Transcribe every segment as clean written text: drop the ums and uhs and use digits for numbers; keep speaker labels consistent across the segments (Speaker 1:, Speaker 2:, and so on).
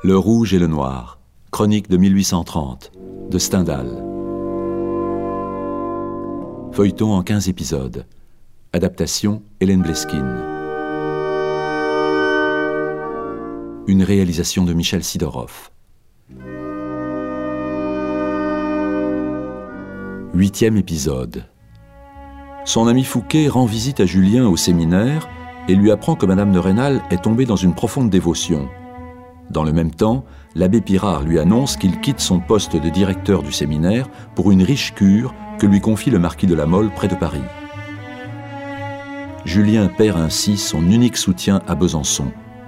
Speaker 1: Le Rouge et le Noir, chronique de 1830, de Stendhal. Feuilleton en 15 épisodes. Adaptation Hélène Bleskine. Une réalisation de Michel Sidorov. 8e épisode. Son ami Fouquet rend visite à Julien au séminaire et lui apprend que Madame de Rênal est tombée dans une profonde dévotion. Dans le même temps, l'abbé Pirard lui annonce qu'il quitte son poste de directeur du séminaire pour une riche cure que lui confie le marquis de La Mole près de Paris. Julien perd ainsi son unique soutien à Besançon.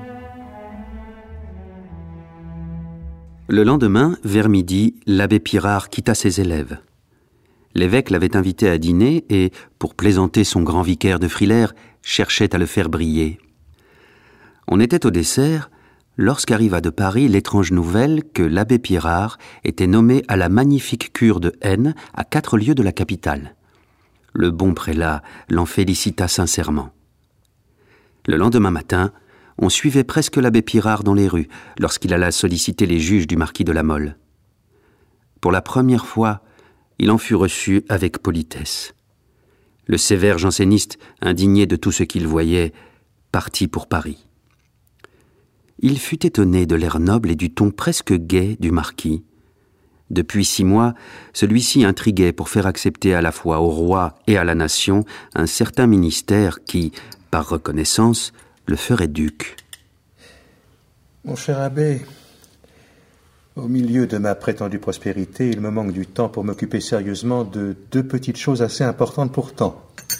Speaker 2: Le lendemain, vers midi, l'abbé Pirard quitta ses élèves. L'évêque l'avait invité à dîner et, pour plaisanter son grand vicaire de Frilair, cherchait à le faire briller. On était au dessert lorsqu'arriva de Paris l'étrange nouvelle que l'abbé Pirard était nommé à la magnifique cure de Haine, à 4 lieues de la capitale. Le bon prélat l'en félicita sincèrement. Le lendemain matin, on suivait presque l'abbé Pirard dans les rues lorsqu'il alla solliciter les juges du marquis de La Mole. Pour la première fois, il en fut reçu avec politesse. Le sévère janséniste, indigné de tout ce qu'il voyait, partit pour Paris. Il fut étonné de l'air noble et du ton presque gai du marquis. Depuis 6 mois, celui-ci intriguait pour faire accepter à la fois au roi et à la nation un certain ministère qui, par reconnaissance, le ferait duc.
Speaker 3: Mon cher abbé, au milieu de ma prétendue prospérité, il me manque du temps pour m'occuper sérieusement de 2 petites choses assez importantes pourtant.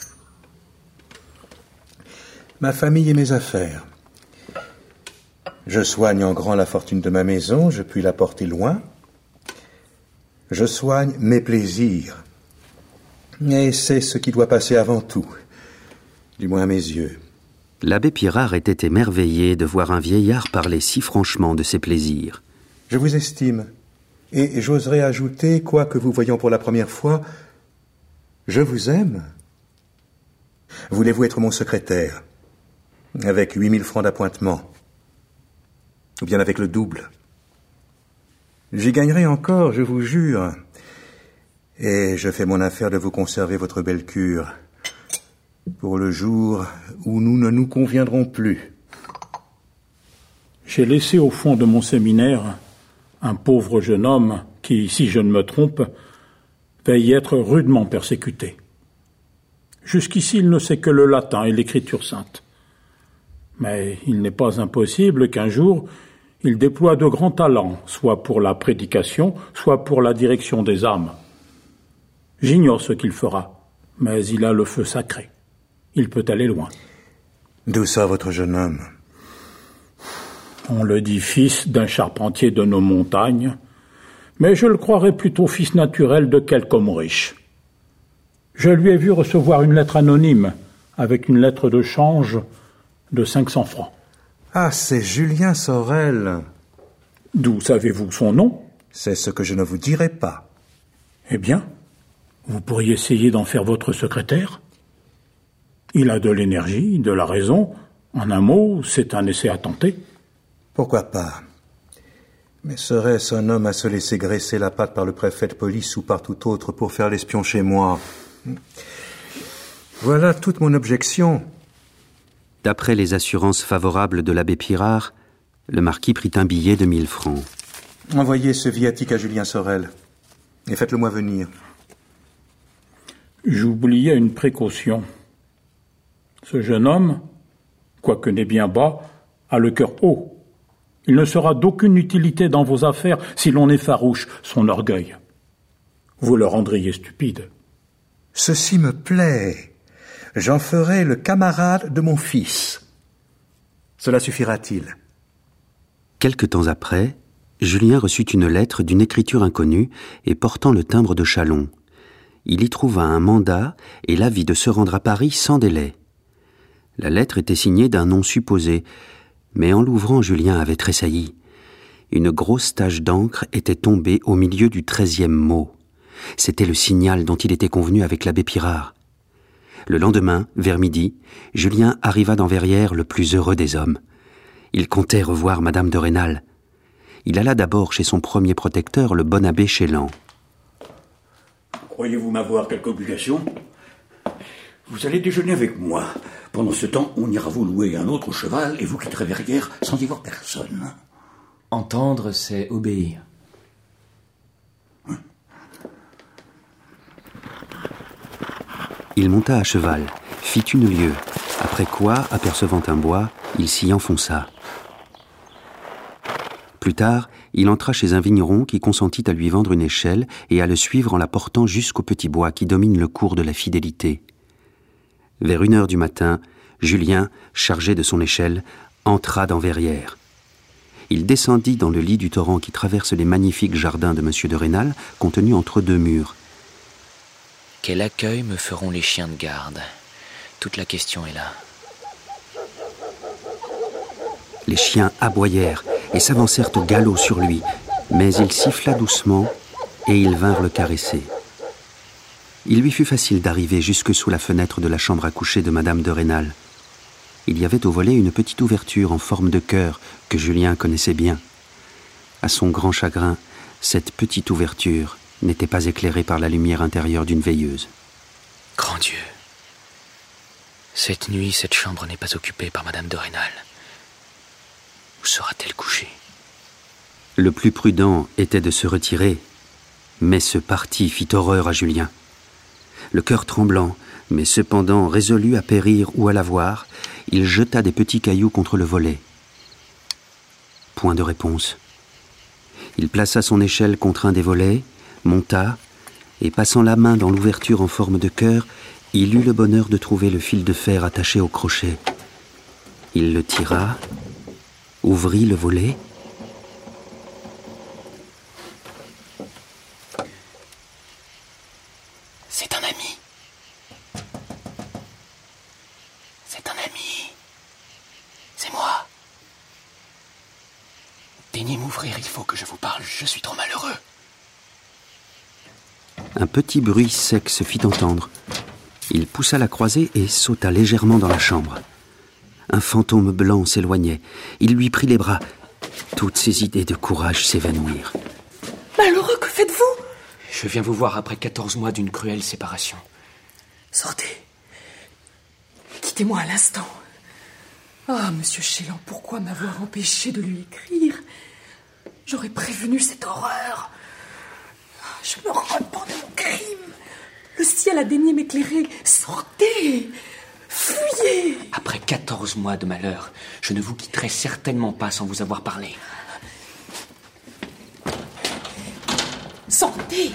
Speaker 3: Ma famille et mes affaires. Je soigne en grand la fortune de ma maison, je puis la porter loin. Je soigne mes plaisirs. Et c'est ce qui doit passer avant tout, du moins à mes yeux.
Speaker 2: L'abbé Pirard était émerveillé de voir un vieillard parler si franchement de ses plaisirs.
Speaker 3: Je vous estime, et j'oserais ajouter, quoique vous voyons pour la première fois, je vous aime. Voulez-vous être mon secrétaire, avec 8 000 francs d'appointement, ou bien avec le double? J'y gagnerai encore, je vous jure, et je fais mon affaire de vous conserver votre belle cure, pour le jour où nous ne nous conviendrons plus.
Speaker 4: J'ai laissé au fond de mon séminaire un pauvre jeune homme qui, si je ne me trompe, va y être rudement persécuté. Jusqu'ici, il ne sait que le latin et l'écriture sainte. Mais il n'est pas impossible qu'un jour, il déploie de grands talents, soit pour la prédication, soit pour la direction des âmes. J'ignore ce qu'il fera, mais il a le feu sacré. Il peut aller loin.
Speaker 3: D'où sort votre jeune homme?
Speaker 4: On le dit fils d'un charpentier de nos montagnes, mais je le croirais plutôt fils naturel de quelque homme riche. Je lui ai vu recevoir une lettre anonyme, avec une lettre de change de 500 francs.
Speaker 3: Ah, c'est Julien Sorel.
Speaker 4: D'où savez-vous son nom?
Speaker 3: C'est ce que je ne vous dirai pas.
Speaker 4: Eh bien, vous pourriez essayer d'en faire votre secrétaire. Il a de l'énergie, de la raison. En un mot, c'est un essai à tenter.
Speaker 3: Pourquoi pas? Mais serait-ce un homme à se laisser graisser la patte par le préfet de police ou par tout autre pour faire l'espion chez moi? Voilà toute mon objection.
Speaker 2: D'après les assurances favorables de l'abbé Pirard, le marquis prit un billet de 1 000 francs.
Speaker 3: Envoyez ce viatique à Julien Sorel et faites-le-moi venir.
Speaker 4: J'oubliais une précaution. Ce jeune homme, quoique né bien bas, a le cœur haut. Il ne sera d'aucune utilité dans vos affaires si l'on effarouche son orgueil. Vous le rendriez stupide.
Speaker 3: Ceci me plaît. J'en ferai le camarade de mon fils. Cela suffira-t-il?
Speaker 2: Quelque temps après, Julien reçut une lettre d'une écriture inconnue et portant le timbre de Châlons. Il y trouva un mandat et l'avis de se rendre à Paris sans délai. La lettre était signée d'un nom supposé, mais en l'ouvrant, Julien avait tressailli. Une grosse tache d'encre était tombée au milieu du 13e mot. C'était le signal dont il était convenu avec l'abbé Pirard. Le lendemain, vers midi, Julien arriva dans Verrières le plus heureux des hommes. Il comptait revoir Madame de Rênal. Il alla d'abord chez son premier protecteur, le bon abbé Chélan.
Speaker 5: Croyez-vous m'avoir quelque obligation ? Vous allez déjeuner avec moi. Pendant ce temps, on ira vous louer un autre cheval et vous quitterez Verrières sans y voir personne.
Speaker 6: Entendre, c'est obéir.
Speaker 2: Il monta à cheval, fit une lieue, après quoi, apercevant un bois, il s'y enfonça. Plus tard, il entra chez un vigneron qui consentit à lui vendre une échelle et à le suivre en la portant jusqu'au petit bois qui domine le cours de la Fidélité. Vers 1h du matin, Julien, chargé de son échelle, entra dans Verrières. Il descendit dans le lit du torrent qui traverse les magnifiques jardins de M. de Rênal, contenus entre 2 murs.
Speaker 6: Quel accueil me feront les chiens de garde ? Toute la question est là.
Speaker 2: Les chiens aboyèrent et s'avancèrent au galop sur lui, mais il siffla doucement et ils vinrent le caresser. Il lui fut facile d'arriver jusque sous la fenêtre de la chambre à coucher de Madame de Rênal. Il y avait au volet une petite ouverture en forme de cœur que Julien connaissait bien. À son grand chagrin, cette petite ouverture n'était pas éclairée par la lumière intérieure d'une veilleuse.
Speaker 6: Grand Dieu, cette nuit, cette chambre n'est pas occupée par Madame de Rênal. Où sera-t-elle couchée ?
Speaker 2: Le plus prudent était de se retirer, mais ce parti fit horreur à Julien. Le cœur tremblant, mais cependant résolu à périr ou à la voir, il jeta des petits cailloux contre le volet. Point de réponse. Il plaça son échelle contre un des volets, monta, et passant la main dans l'ouverture en forme de cœur, il eut le bonheur de trouver le fil de fer attaché au crochet. Il le tira, ouvrit le volet.
Speaker 6: C'est un ami. C'est un ami. C'est moi. Daignez m'ouvrir, il faut que je vous parle, je suis trop malheureux.
Speaker 2: Un petit bruit sec se fit entendre. Il poussa la croisée et sauta légèrement dans la chambre. Un fantôme blanc s'éloignait. Il lui prit les bras. Toutes ses idées de courage s'évanouirent.
Speaker 7: Malheureux, que faites-vous ?
Speaker 6: Je viens vous voir après 14 mois d'une cruelle séparation.
Speaker 7: Sortez. Quittez-moi à l'instant. Ah, monsieur Chélan, pourquoi m'avoir empêché de lui écrire ? J'aurais prévenu cette horreur. Je me repens de mon crime. Le ciel a daigné m'éclairer. Sortez. Fuyez.
Speaker 6: Après 14 mois de malheur, je ne vous quitterai certainement pas sans vous avoir parlé.
Speaker 7: Sortez.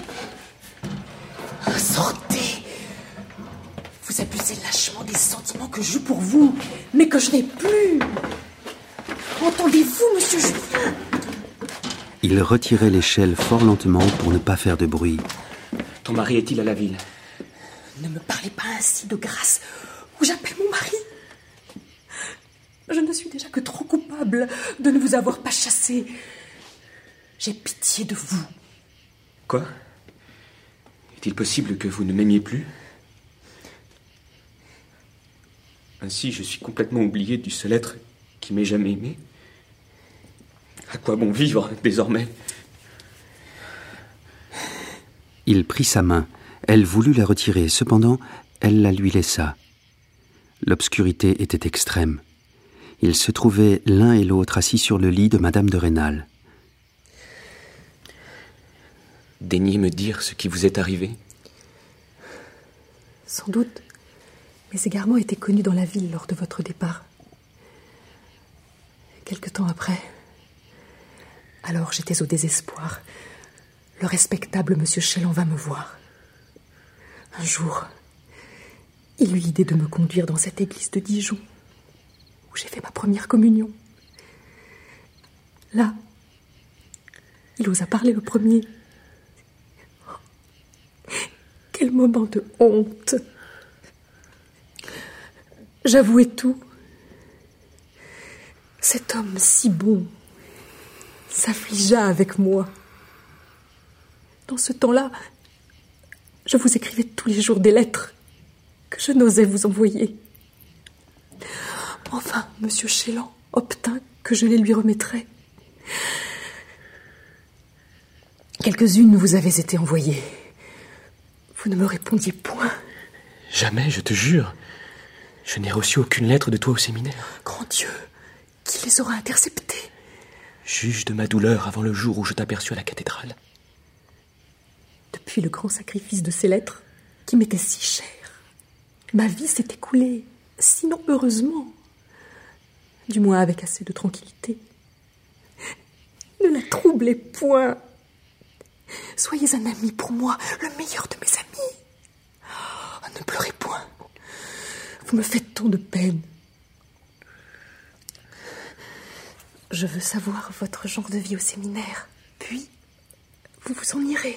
Speaker 7: Sortez. Vous abusez lâchement des sentiments que j'eus pour vous, mais que je n'ai plus. Entendez-vous, monsieur Julien ?
Speaker 2: Il retirait l'échelle fort lentement pour ne pas faire de bruit.
Speaker 6: Ton mari est-il à la ville ?
Speaker 7: Ne me parlez pas ainsi, de grâce, ou j'appelle mon mari. Je ne suis déjà que trop coupable de ne vous avoir pas chassé. J'ai pitié de vous.
Speaker 6: Quoi ? Est-il possible que vous ne m'aimiez plus ? Ainsi, je suis complètement oublié du seul être qui m'ait jamais aimé. À quoi bon vivre, désormais ?
Speaker 2: Il prit sa main. Elle voulut la retirer. Cependant, elle la lui laissa. L'obscurité était extrême. Ils se trouvaient l'un et l'autre assis sur le lit de Madame de Rênal.
Speaker 6: Daignez me dire ce qui vous est arrivé ?
Speaker 7: Sans doute, mes égarements étaient connus dans la ville lors de votre départ. Quelque temps après, alors j'étais au désespoir. Le respectable monsieur Chélan va me voir. Un jour, il eut l'idée de me conduire dans cette église de Dijon, où j'ai fait ma première communion. Là, il osa parler le premier. Oh, quel moment de honte! J'avouai tout. Cet homme si bon s'affligea avec moi. Dans ce temps-là, je vous écrivais tous les jours des lettres que je n'osais vous envoyer. Enfin, monsieur Chélan obtint que je les lui remettrais. Quelques-unes vous avaient été envoyées. Vous ne me répondiez point.
Speaker 6: Jamais, je te jure. Je n'ai reçu aucune lettre de toi au séminaire.
Speaker 7: Grand Dieu, qui les aura interceptées?
Speaker 6: Juge de ma douleur avant le jour où je t'aperçus à la cathédrale.
Speaker 7: Depuis le grand sacrifice de ces lettres, qui m'étaient si chères, ma vie s'est écoulée, sinon heureusement, du moins avec assez de tranquillité. Ne la troublez point. Soyez un ami pour moi, le meilleur de mes amis. Oh, ne pleurez point. Vous me faites tant de peine. Je veux savoir votre genre de vie au séminaire. Puis, vous vous en irez.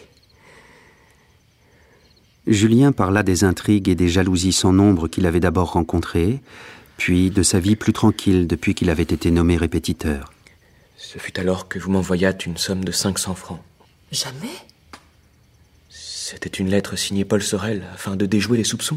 Speaker 2: Julien parla des intrigues et des jalousies sans nombre qu'il avait d'abord rencontrées, puis de sa vie plus tranquille depuis qu'il avait été nommé répétiteur.
Speaker 6: Ce fut alors que vous m'envoyâtes une somme de 500 francs.
Speaker 7: Jamais?
Speaker 6: C'était une lettre signée Paul Sorel, afin de déjouer les soupçons.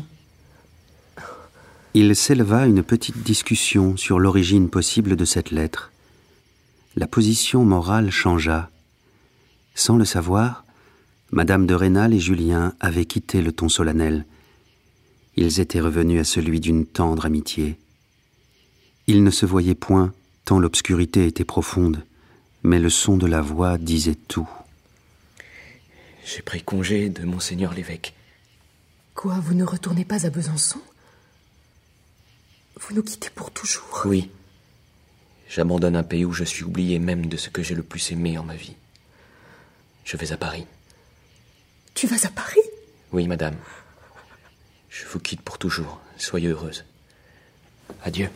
Speaker 2: Il s'éleva une petite discussion sur l'origine possible de cette lettre. La position morale changea. Sans le savoir, Madame de Rênal et Julien avaient quitté le ton solennel. Ils étaient revenus à celui d'une tendre amitié. Ils ne se voyaient point, tant l'obscurité était profonde, mais le son de la voix disait tout.
Speaker 6: J'ai pris congé de monseigneur l'évêque.
Speaker 7: Quoi, vous ne retournez pas à Besançon? Vous nous quittez pour toujours?
Speaker 6: Oui. J'abandonne un pays où je suis oublié même de ce que j'ai le plus aimé en ma vie. Je vais à Paris.
Speaker 7: Tu vas à Paris?
Speaker 6: Oui, madame. Je vous quitte pour toujours. Soyez heureuse. Adieu.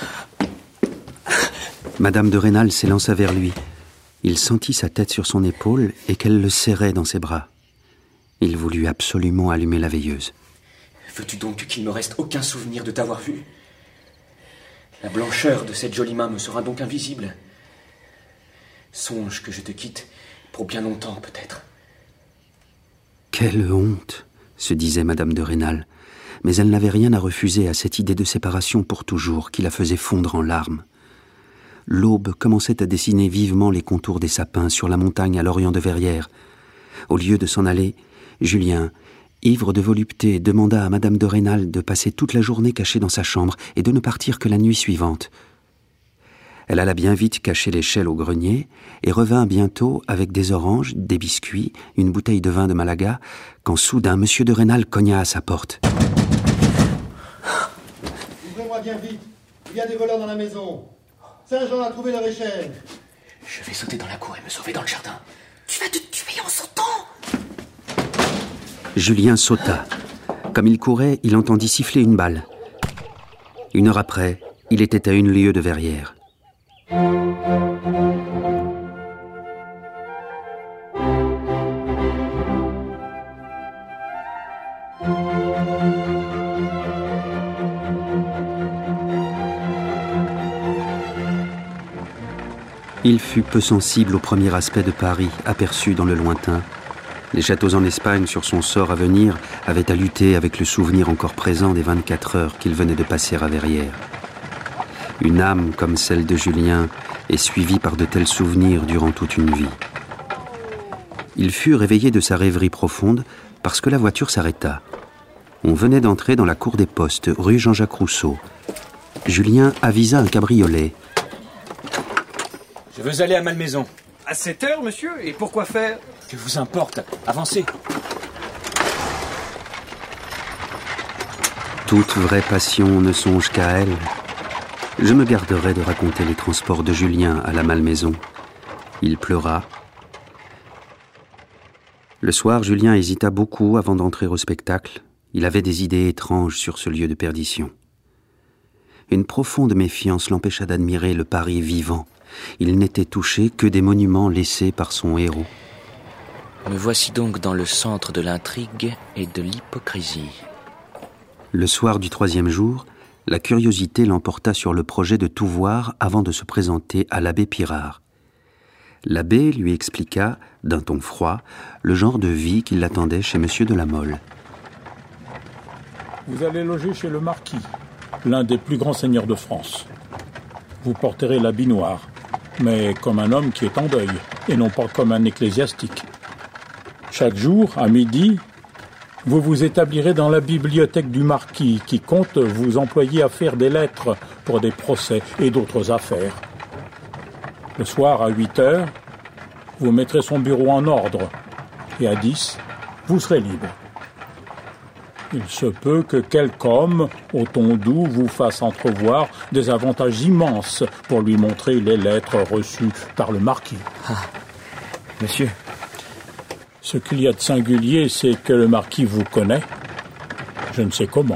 Speaker 2: Madame de Rênal s'élança vers lui. Il sentit sa tête sur son épaule et qu'elle le serrait dans ses bras. Il voulut absolument allumer la veilleuse.
Speaker 6: Veux-tu donc qu'il ne me reste aucun souvenir de t'avoir vu? La blancheur de cette jolie main me sera donc invisible. Songe que je te quitte pour bien longtemps, peut-être.
Speaker 2: Quelle honte, se disait Madame de Rênal, mais elle n'avait rien à refuser à cette idée de séparation pour toujours qui la faisait fondre en larmes. L'aube commençait à dessiner vivement les contours des sapins sur la montagne à l'orient de Verrières. Au lieu de s'en aller, Julien, ivre de volupté, demanda à Madame de Rênal de passer toute la journée cachée dans sa chambre et de ne partir que la nuit suivante. Elle alla bien vite cacher l'échelle au grenier et revint bientôt avec des oranges, des biscuits, une bouteille de vin de Malaga, quand soudain Monsieur de Rênal cogna à sa porte.
Speaker 8: Ouvrez-moi bien vite, il y a des voleurs dans la maison. Saint-Jean a trouvé leur échelle.
Speaker 6: Je vais sauter dans la cour et me sauver dans le jardin.
Speaker 7: Tu vas te tuer en sautant?
Speaker 2: Julien sauta. Comme il courait, il entendit siffler une balle. 1 heure après, il était à 1 lieue de Verrières. Il fut peu sensible au premier aspect de Paris, aperçu dans le lointain. Les châteaux en Espagne, sur son sort à venir, avaient à lutter avec le souvenir encore présent des 24 heures qu'il venait de passer à Verrières. Une âme comme celle de Julien est suivie par de tels souvenirs durant toute une vie. Il fut réveillé de sa rêverie profonde parce que la voiture s'arrêta. On venait d'entrer dans la cour des postes, rue Jean-Jacques Rousseau. Julien avisa un cabriolet.
Speaker 9: Je veux aller à Malmaison. À 7 heures, monsieur? Et pourquoi faire? Que vous importe? Avancez.
Speaker 2: Toute vraie passion ne songe qu'à elle. Je me garderai de raconter les transports de Julien à la Malmaison. Il pleura. Le soir, Julien hésita beaucoup avant d'entrer au spectacle. Il avait des idées étranges sur ce lieu de perdition. Une profonde méfiance l'empêcha d'admirer le Paris vivant. Il n'était touché que des monuments laissés par son héros.
Speaker 6: Me voici donc dans le centre de l'intrigue et de l'hypocrisie.
Speaker 2: Le soir du 3e jour, la curiosité l'emporta sur le projet de tout voir avant de se présenter à l'abbé Pirard. L'abbé lui expliqua, d'un ton froid, le genre de vie qui l'attendait chez Monsieur de la Mole.
Speaker 4: Vous allez loger chez le marquis, l'un des plus grands seigneurs de France. Vous porterez l'habit noir, mais comme un homme qui est en deuil, et non pas comme un ecclésiastique. Chaque jour, à midi, vous vous établirez dans la bibliothèque du marquis qui compte vous employer à faire des lettres pour des procès et d'autres affaires. Le soir, à 8 heures, vous mettrez son bureau en ordre et à 10, vous serez libre. Il se peut que quelque homme, au ton doux, vous fasse entrevoir des avantages immenses pour lui montrer les lettres reçues par le marquis.
Speaker 6: Ah, monsieur.
Speaker 4: Ce qu'il y a de singulier, c'est que le marquis vous connaît, je ne sais comment.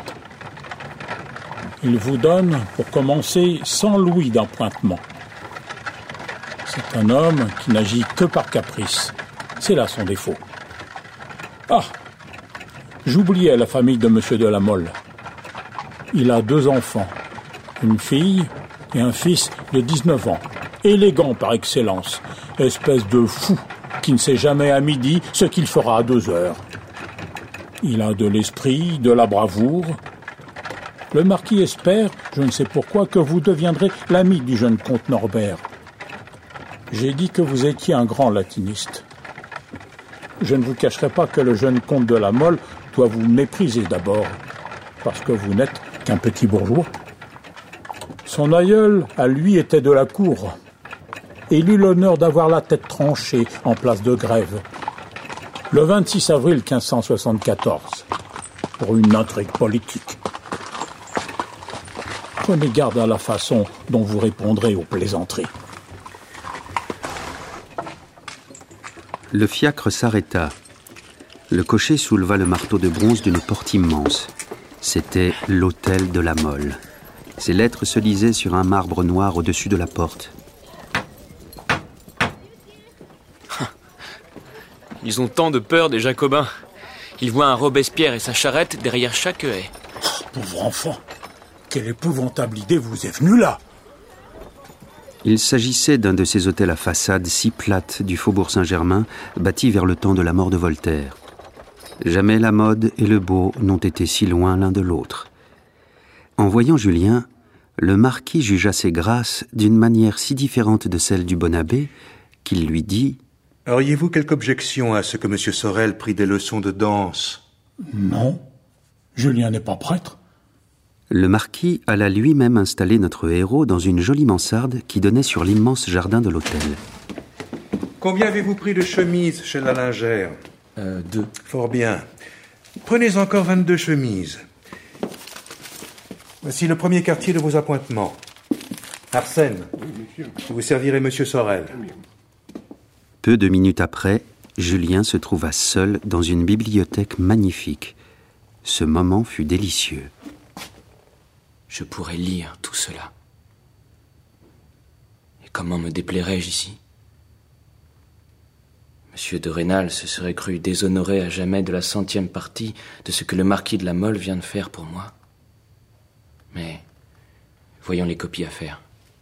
Speaker 4: Il vous donne, pour commencer, 100 louis d'appointement. C'est un homme qui n'agit que par caprice. C'est là son défaut. Ah, j'oubliais la famille de Monsieur de la Mole. Il a 2 enfants, une fille et un fils de 19 ans, élégant par excellence, espèce de fou qui ne sait jamais à midi ce qu'il fera à 2 heures. Il a de l'esprit, de la bravoure. Le marquis espère, je ne sais pourquoi, que vous deviendrez l'ami du jeune comte Norbert. J'ai dit que vous étiez un grand latiniste. Je ne vous cacherai pas que le jeune comte de la Mole doit vous mépriser d'abord, parce que vous n'êtes qu'un petit bourgeois. Son aïeul, à lui, était de la cour. Et il eut l'honneur d'avoir la tête tranchée en place de grève, le 26 avril 1574, pour une intrigue politique. Prenez garde à la façon dont vous répondrez aux plaisanteries.
Speaker 2: Le fiacre s'arrêta. Le cocher souleva le marteau de bronze d'une porte immense. C'était l'hôtel de la Mole. Ses lettres se lisaient sur un marbre noir au-dessus de la porte.
Speaker 6: Ils ont tant de peur des Jacobins. Ils voient un Robespierre et sa charrette derrière chaque haie.
Speaker 4: Oh, pauvre enfant, quelle épouvantable idée vous est venue là!
Speaker 2: Il s'agissait d'un de ces hôtels à façade si plate du faubourg Saint-Germain, bâtis vers le temps de la mort de Voltaire. Jamais la mode et le beau n'ont été si loin l'un de l'autre. En voyant Julien, le marquis jugea ses grâces d'une manière si différente de celle du bon abbé qu'il lui dit:
Speaker 3: « Auriez-vous quelque objection à ce que M. Sorel prît des leçons de danse ?» ?»«
Speaker 4: Non, Julien n'est pas prêtre. »
Speaker 2: Le marquis alla lui-même installer notre héros dans une jolie mansarde qui donnait sur l'immense jardin de l'hôtel.
Speaker 3: « Combien avez-vous pris de chemises chez la lingère ?»«
Speaker 6: 2. »
Speaker 3: Fort bien. Prenez encore 22 chemises. Voici le premier quartier de vos appointements. Arsène, vous servirez M. Sorel.
Speaker 2: Peu de minutes après, Julien se trouva seul dans une bibliothèque magnifique. Ce moment fut délicieux.
Speaker 6: Je pourrais lire tout cela. Et comment me déplairais-je ici? Monsieur de Rênal se serait cru déshonoré à jamais de la 100e partie de ce que le marquis de la Mole vient de faire pour moi. Mais voyons les copies à faire.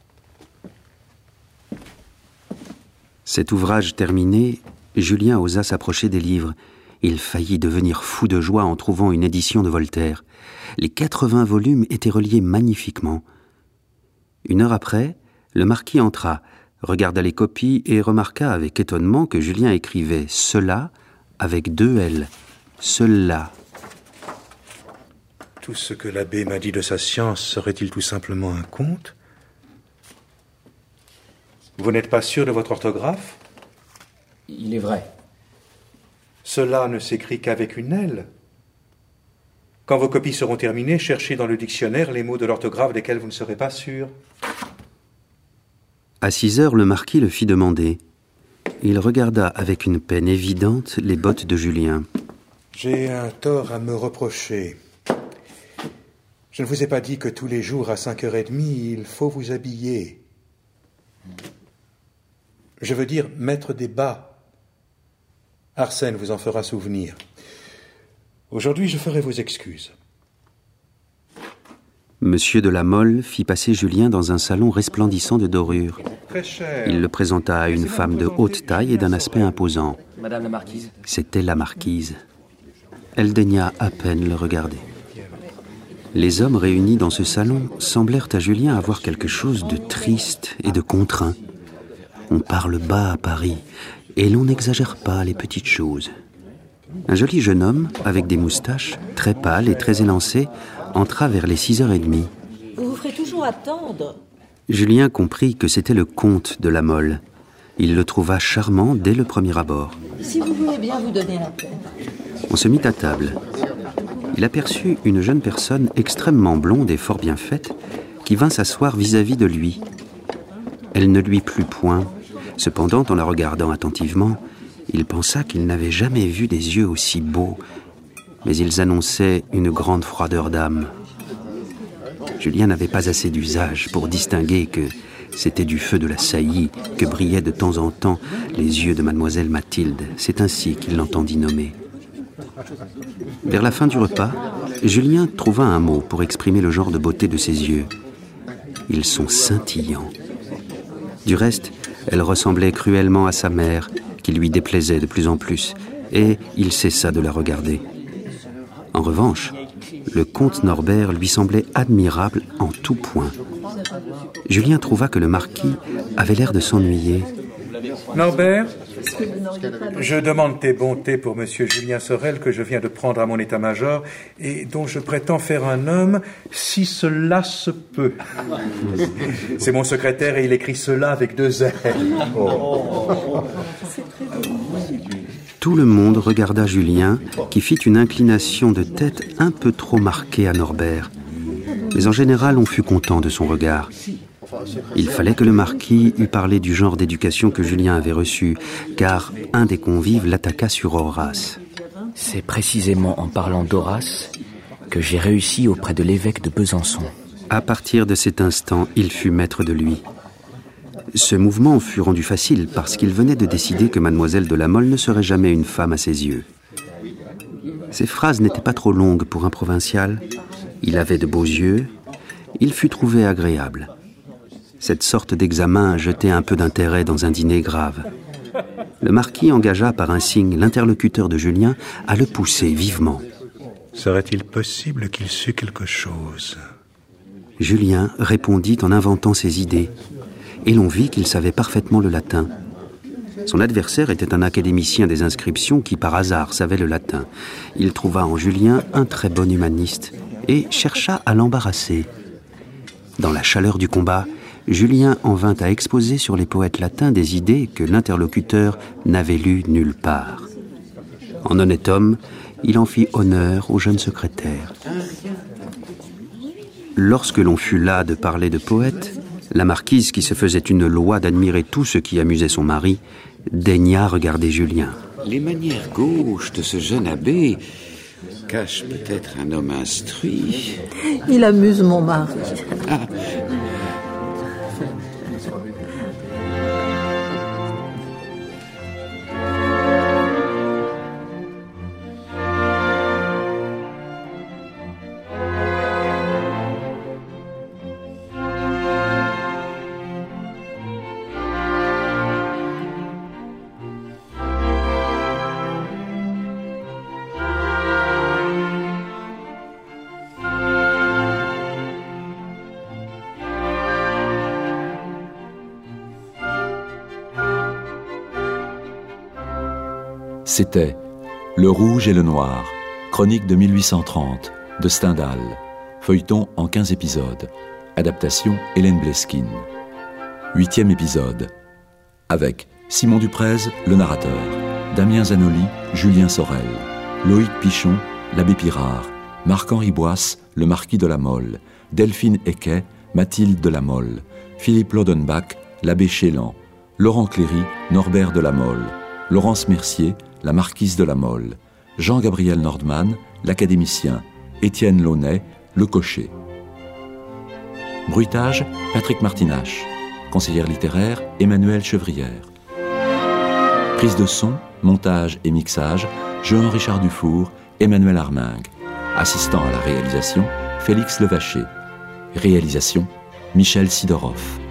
Speaker 2: Cet ouvrage terminé, Julien osa s'approcher des livres. Il faillit devenir fou de joie en trouvant une édition de Voltaire. Les 80 volumes étaient reliés magnifiquement. 1 heure après, le marquis entra, regarda les copies et remarqua avec étonnement que Julien écrivait « cela » avec 2 L. « Cela ».
Speaker 3: Tout ce que l'abbé m'a dit de sa science serait-il tout simplement un conte? Vous n'êtes pas sûr de votre orthographe?
Speaker 6: Il est vrai.
Speaker 3: Cela ne s'écrit qu'avec une L. Quand vos copies seront terminées, cherchez dans le dictionnaire les mots de l'orthographe desquels vous ne serez pas sûr.
Speaker 2: À 6 heures, le marquis le fit demander. Il regarda avec une peine évidente les bottes de Julien.
Speaker 3: J'ai un tort à me reprocher. Je ne vous ai pas dit que tous les jours à 5h30, il faut vous habiller. Je veux dire mettre des bas. Arsène vous en fera souvenir. Aujourd'hui, je ferai vos excuses.
Speaker 2: Monsieur de la Mole fit passer Julien dans un salon resplendissant de dorures.
Speaker 3: Très cher.
Speaker 2: Il le présenta à une femme de haute taille et d'un aspect imposant.
Speaker 6: Madame la marquise.
Speaker 2: C'était la marquise. Elle daigna à peine le regarder. Les hommes réunis dans ce salon semblèrent à Julien avoir quelque chose de triste et de contraint. On parle bas à Paris et l'on n'exagère pas les petites choses. Un joli jeune homme, avec des moustaches, très pâle et très élancé, entra vers les 6h30.
Speaker 10: Vous vous ferez toujours attendre.
Speaker 2: Julien comprit que c'était le comte de la Mole. Il le trouva charmant dès le premier abord.
Speaker 10: Si vous voulez bien vous donner la peine.
Speaker 2: On se mit à table. Il aperçut une jeune personne extrêmement blonde et fort bien faite qui vint s'asseoir vis-à-vis de lui. Elle ne lui plut point. Cependant, en la regardant attentivement, il pensa qu'il n'avait jamais vu des yeux aussi beaux, mais ils annonçaient une grande froideur d'âme. Julien n'avait pas assez d'usage pour distinguer que c'était du feu de la saillie que brillaient de temps en temps les yeux de mademoiselle Mathilde. C'est ainsi qu'il l'entendit nommer. Vers la fin du repas, Julien trouva un mot pour exprimer le genre de beauté de ses yeux. Ils sont scintillants. Du reste, elle ressemblait cruellement à sa mère, qui lui déplaisait de plus en plus, et il cessa de la regarder. En revanche, le comte Norbert lui semblait admirable en tout point. Julien trouva que le marquis avait l'air de s'ennuyer.
Speaker 3: Norbert, je demande tes bontés pour monsieur Julien Sorel que je viens de prendre à mon état-major et dont je prétends faire un homme si cela se peut. C'est mon secrétaire et il écrit cela avec 2 L. Oh.
Speaker 2: Tout le monde regarda Julien, qui fit une inclination de tête un peu trop marquée à Norbert. Mais en général, on fut content de son regard. Il fallait que le marquis eût parlé du genre d'éducation que Julien avait reçu, car un des convives l'attaqua sur Horace.
Speaker 6: C'est précisément en parlant d'Horace que j'ai réussi auprès de l'évêque de Besançon.
Speaker 2: À partir de cet instant, il fut maître de lui. Ce mouvement fut rendu facile parce qu'il venait de décider que mademoiselle de la Mole ne serait jamais une femme à ses yeux. Ses phrases n'étaient pas trop longues pour un provincial. Il avait de beaux yeux. Il fut trouvé agréable. Cette sorte d'examen jetait un peu d'intérêt dans un dîner grave. Le marquis engagea par un signe l'interlocuteur de Julien à le pousser vivement.
Speaker 3: Serait-il possible qu'il sût quelque chose?
Speaker 2: Julien répondit en inventant ses idées, et l'on vit qu'il savait parfaitement le latin. Son adversaire était un académicien des inscriptions qui, par hasard, savait le latin. Il trouva en Julien un très bon humaniste et chercha à l'embarrasser. Dans la chaleur du combat, Julien en vint à exposer sur les poètes latins des idées que l'interlocuteur n'avait lues nulle part. En honnête homme, il en fit honneur au jeune secrétaire. Lorsque l'on fut las de parler de poètes, la marquise, qui se faisait une loi d'admirer tout ce qui amusait son mari, daigna regarder Julien.
Speaker 11: Les manières gauches de ce jeune abbé cachent peut-être un homme instruit.
Speaker 10: Il amuse mon mari.
Speaker 11: Ah.
Speaker 1: C'était Le Rouge et le Noir, chronique de 1830, de Stendhal, feuilleton en 15 épisodes, adaptation Hélène Bleskine. 8e épisode, avec Simon Duprez, le narrateur, Damien Zanoli, Julien Sorel, Loïc Pichon, l'abbé Pirard, Marc-Henri Boisse, le marquis de la Mole, Delphine Equet, Mathilde de la Mole, Philippe Lodenbach, l'abbé Chélan, Laurent Cléry, Norbert de la Mole, Laurence Mercier, la marquise de la Mole, Jean-Gabriel Nordman, l'académicien, Étienne Launay, le cocher. Bruitage, Patrick Martinache. Conseillère littéraire, Emmanuelle Chevrière. Prise de son, montage et mixage, Jean-Richard Dufour, Emmanuel Armingue. Assistant à la réalisation, Félix Levaché. Réalisation, Michel Sidorov.